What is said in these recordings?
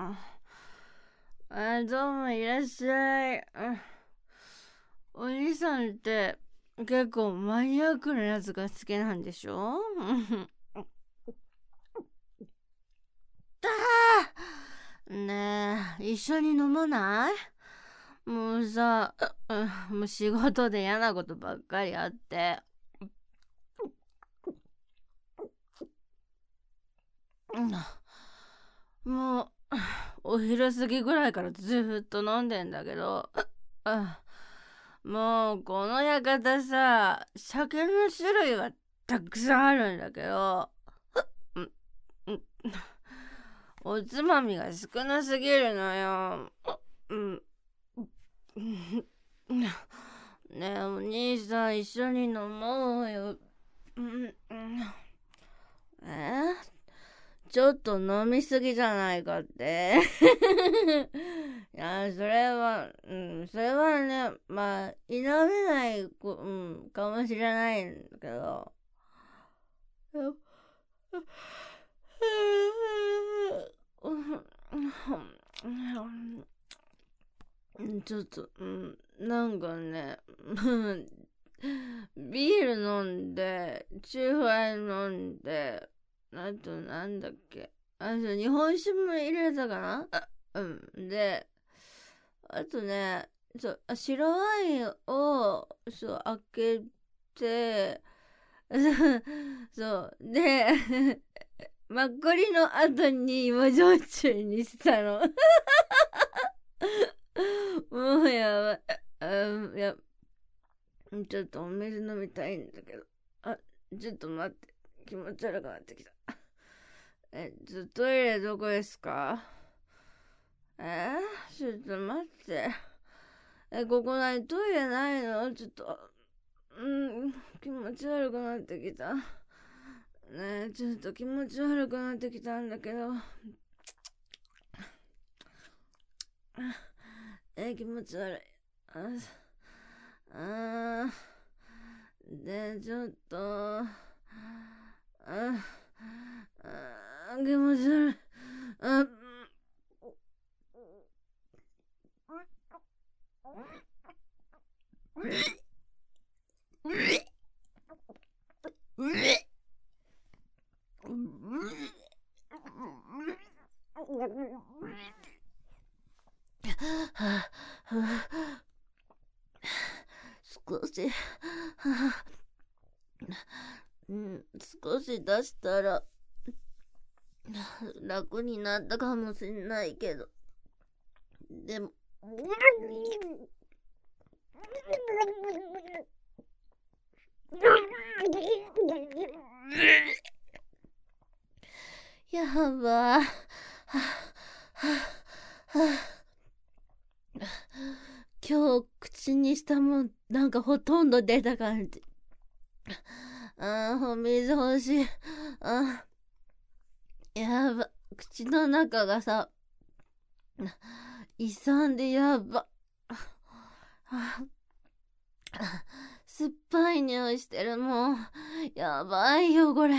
どうもいらっしゃい。お兄さんって結構マニアックなやつが好きなんでしょ？ねえ、一緒に飲まない？もうさ、もう仕事で嫌なことばっかりあって。もう、お昼過ぎぐらいからずっと飲んでんだけど、もうこの館さ、酒の種類はたくさんあるんだけど、おつまみが少なすぎるのよ。ねえ、お兄さん一緒に飲もうよ。ちょっと飲みすぎじゃないかって。いや、それはね、まあ、否めないかもしれないんだけど。ちょっと、なんかね、ビール飲んで、チューハイ飲んで、あとなんだっけ、日本酒も入れたかな。で、あとね、白ワインを、開けて、で、マッコリの後に芋焼酎にしたの。もうやばい。ちょっとお水飲みたいんだけど。ちょっと待って。気持ち悪くなってきた。トイレどこですか？ちょっと待って。ここトイレないの？ちょっと、気持ち悪くなってきた。ちょっと気持ち悪くなってきたんだけど。気持ち悪い。で、ちょっと、気持ち悪い。少し出したら楽になったかもしれないけど、でもやば今日口にしたもんなんかほとんど出た感じ。お水欲しい。やば、口の中がさ、勇んでやば。酸っぱい匂いしてる。もうやばいよこれ。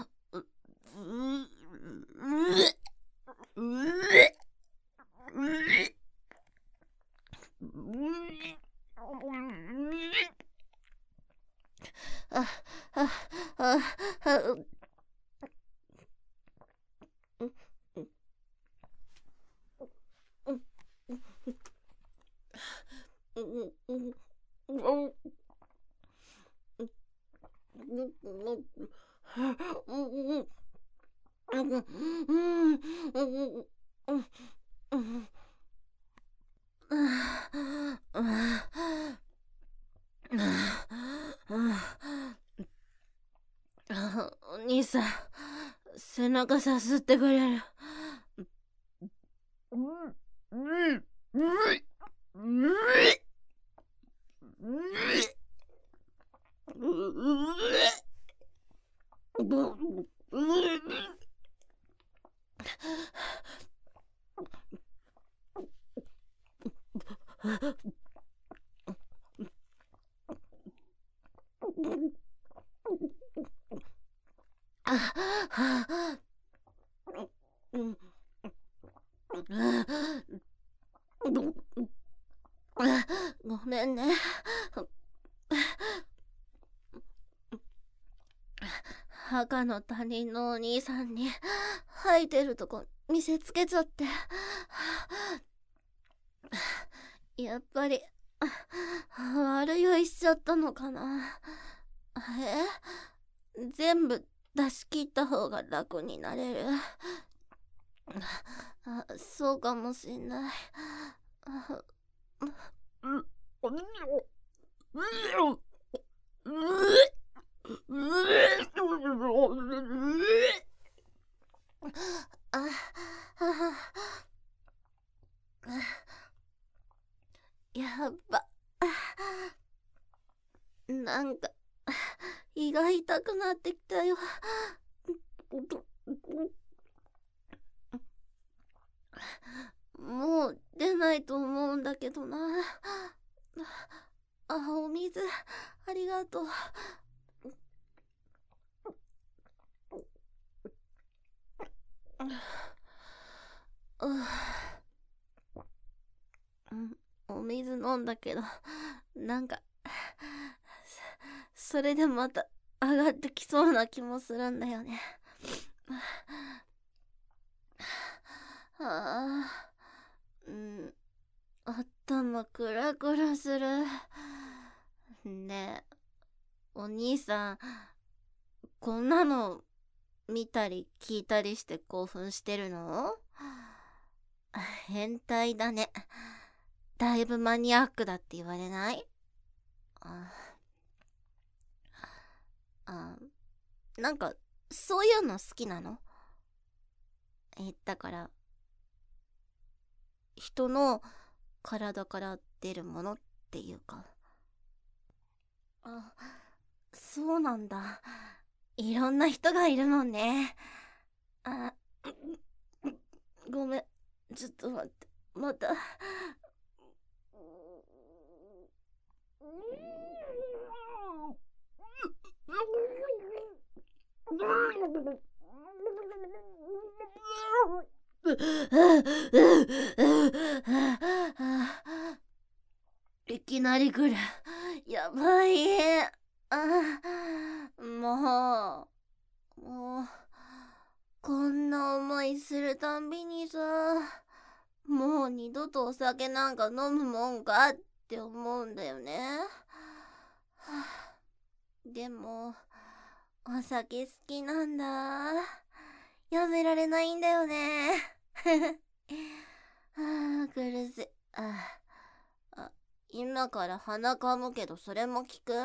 お兄さん、背中さすってくれる？ ごめんね。赤の他人のお兄さんに吐いてるとこ見せつけちゃって。やっぱり悪酔いしちゃったのかな。全部出し切った方が楽になれる。そうかもしんない。やっば。なんか胃が痛くなってきたよ。もう出ないと思うんだけどな。お水ありがとう。お水飲んだけど、なんかそれでまた上がってきそうな気もするんだよね。頭クラクラする。ねえ、お兄さん、こんなの見たり聞いたりして興奮してるの？変態だね。だいぶマニアックだって言われない？なんかそういうの好きなの？だから人の体から出るものっていうか。そうなんだ。いろんな人がいるもんね。ごめん、ちょっと待って、また。いきなり来る。やばい。もうこんな思いするたんびにさ、もう二度とお酒なんか飲むもんかって思うんだよね。でもお酒好きなんだ。やめられないんだよね。苦しい。今から鼻かむけどそれも聞く？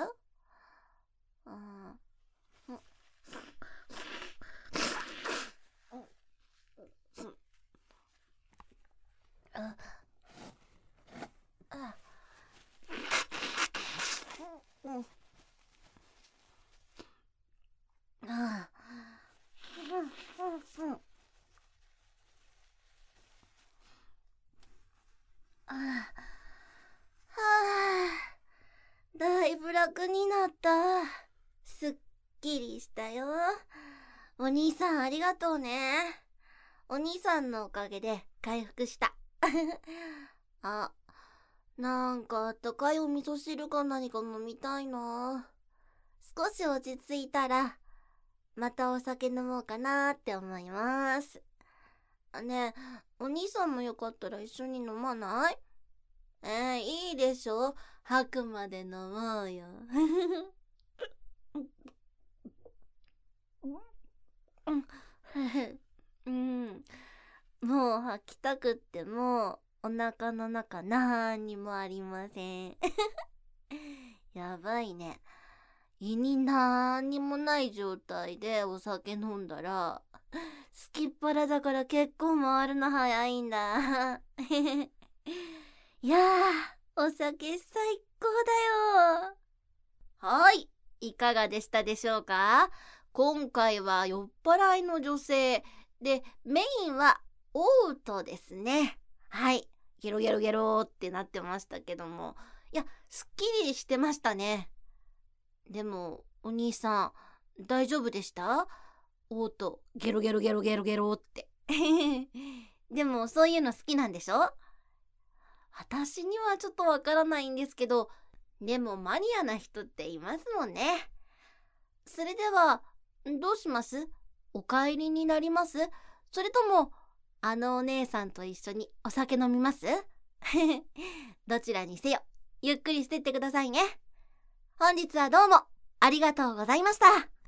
だいぶ楽になった。すっきりしたよ。お兄さんありがとうね。お兄さんのおかげで回復した。なんかあったかいお味噌汁か何か飲みたいな。少し落ち着いたらまたお酒飲もうかなって思います。ねえ、お兄さんもよかったら一緒に飲まない？いいでしょ。吐くまで飲もうよ。もう吐きたくってもお腹の中なんにもありません。やばいね。胃になんにもない状態でお酒飲んだらすきっ腹だから結構回るの早いんだ。いやー、お酒最高だよ。はい、いかがでしたでしょうか？今回は酔っ払いの女性で、メインはオウトですね。はい、ゲロゲロゲロってなってましたけども、いや、すっきりしてましたね。でもお兄さん大丈夫でした？オウトゲロゲロゲロゲロゲロって。 でもそういうの好きなんでしょ？私にはちょっとわからないんですけど、でもマニアな人っていますもんね。それでは、どうします？お帰りになります？それとも、あのお姉さんと一緒にお酒飲みます？どちらにせよ、ゆっくりしてってくださいね。本日はどうもありがとうございました。